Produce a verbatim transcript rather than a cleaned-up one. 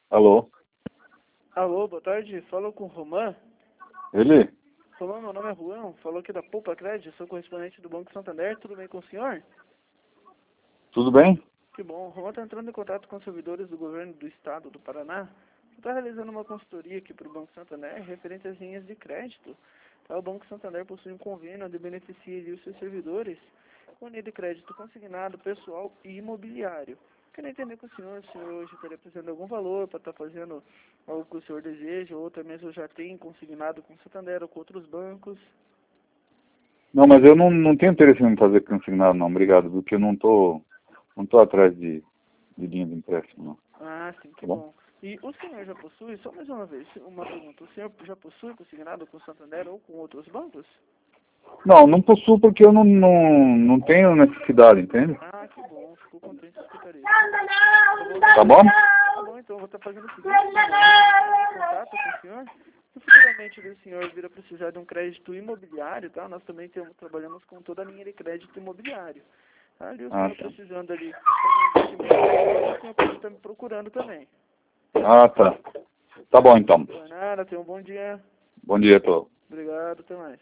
Alô? Alô, boa tarde. Falou com o Roman? Ele? Roman, meu nome é Juan. Falou aqui da Poupa Crédito. Sou correspondente do Banco Santander. Tudo bem com o senhor? Tudo bem? Que bom. O Roman está entrando em contato com os servidores do governo do estado do Paraná. Está realizando uma consultoria aqui para o Banco Santander referente às linhas de crédito. Tá, o Banco Santander possui um convênio onde beneficia ali os seus servidores com linha de crédito consignado, pessoal e imobiliário. Queria entender com o senhor se hoje estaria precisando de algum valor para estar fazendo algo que o senhor deseja, ou até mesmo já tem consignado com o Santander ou com outros bancos. Não, mas eu não, não tenho interesse em fazer consignado, não. Obrigado, porque eu não tô, não tô atrás de, de linha de empréstimo, não. Ah, sim, que Tá bom? bom. E o senhor já possui, só mais uma vez, uma pergunta, o senhor já possui consignado com o Santander ou com outros bancos? Não, não possuo porque eu não, não, não tenho necessidade, entende? Ah, que bom, fico contente de escutar isso. Tá bom? Tá bom, então eu vou estar fazendo o seguinte, eu vou entrar em contato com o senhor. Se futuramente o senhor vir a precisar de um crédito imobiliário, tá? Nós também temos, trabalhamos com toda a linha de crédito imobiliário. Tá? Ali o Ah, senhor tá. precisando ali fazer um investimento, o senhor pode estar me procurando também. Ah, tá. Tá bom, então. Por nada, tenha um bom dia. Bom dia a todos. Obrigado, até mais.